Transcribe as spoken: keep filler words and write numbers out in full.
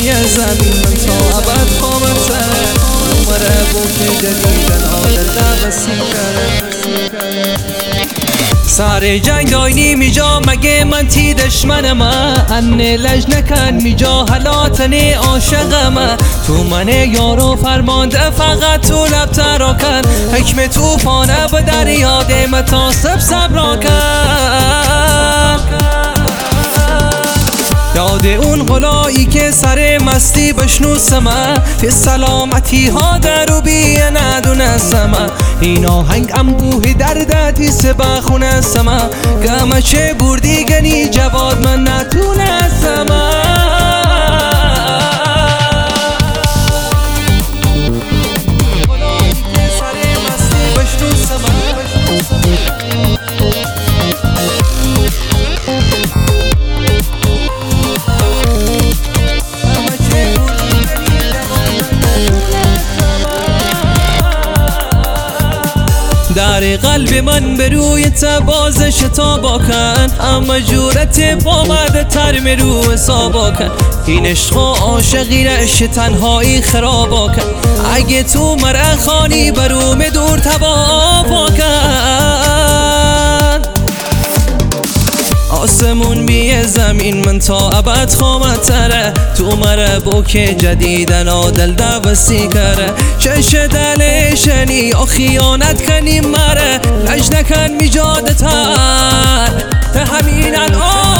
بیه زمین من تا ابد خامتره عمره بوک جدیدن آدل دبسی کرده سر جنگ داینی میجا مگه من تی دشمن ما انه لج نکن میجا حالاتنی عاشق ما تو من یارو فرمانده فقط تو لب ترا کن حکم توفانه به دریا دیم تاسب صبرا کن یاد اون غلایی که سر مستی بشنوسم فی سلامتی ها در و بیه ندونستم این آهنگ انبوه دردتی سبا خونستم گمه چه بردی گنی جواد من نتونستم غلایی که سر مستی بشنوسم در قلب من به روی تباز شتابا کن اما جورت پامده ترم رو حسابا کن این عشق و عاشقی رش تنهایی خرابا کن اگه تو مرا خانی بروم دور تبابا کن آسمون بیه زمین من تا ابد خامتره تو مرا بوک جدیدن آدل دوستی کره چش دلشنی یا خیانت کنی مره لج نکن میجادتر ته همین الان